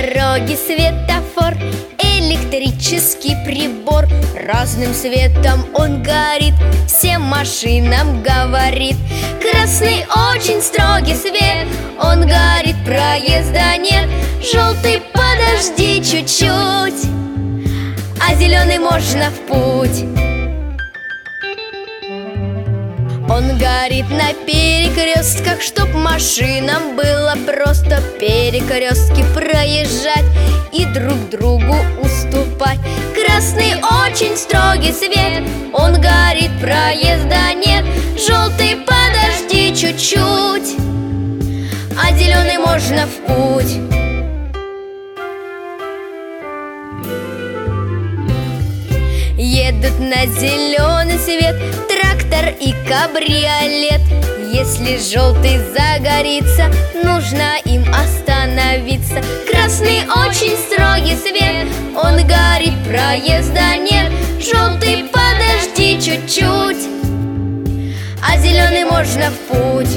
дороге светофор, электрический прибор. Разным светом он горит, всем машинам говорит: красный очень строгий свет, он горит, проезда нет. Желтый подожди чуть-чуть, а зеленый можно в путь. Он горит на перекрестках, чтоб машинам было просто перекрестки проезжать и друг другу уступать. Красный очень строгий свет, он горит, проезда нет. Желтый подожди чуть-чуть, а зеленый можно в путь. Едут на зеленый свет трактор и кабриолет. Если желтый загорится, нужно им остановиться. Красный очень строгий свет, он горит, проезда нет. Желтый подожди чуть-чуть, а зеленый можно в путь.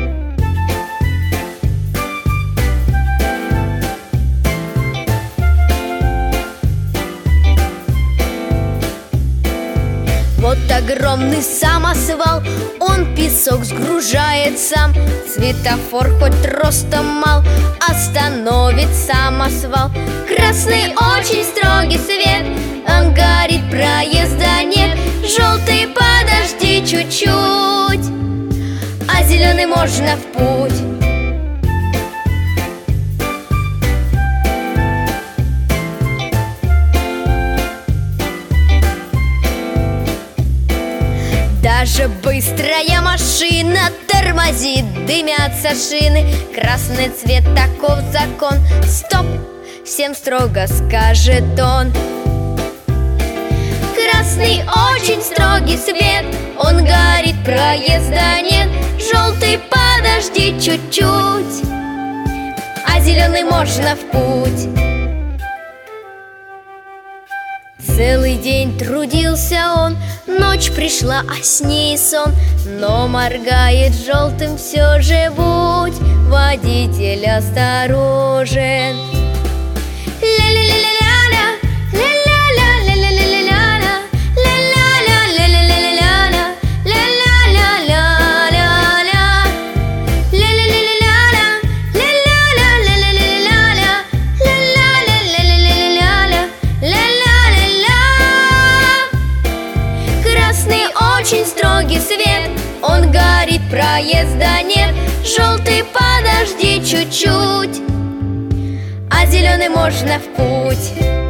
Вот огромный самосвал, он песок сгружает сам. Светофор хоть ростом мал, остановит самосвал. Красный очень строгий свет, он горит, проезда нет. Желтый подожди чуть-чуть, а зеленый можно в путь. Даже быстрая машина тормозит, дымятся шины. Красный цвет, таков закон. Стоп! Всем строго скажет он. Красный очень строгий свет, он горит, проезда нет. Желтый подожди чуть-чуть, а зеленый можно в путь. Целый день трудился он, ночь пришла, а с ней сон. Но моргает желтым все же, будь водитель осторожен. Очень строгий свет, он горит, проезда нет. Желтый подожди чуть-чуть, а зеленый можно в путь.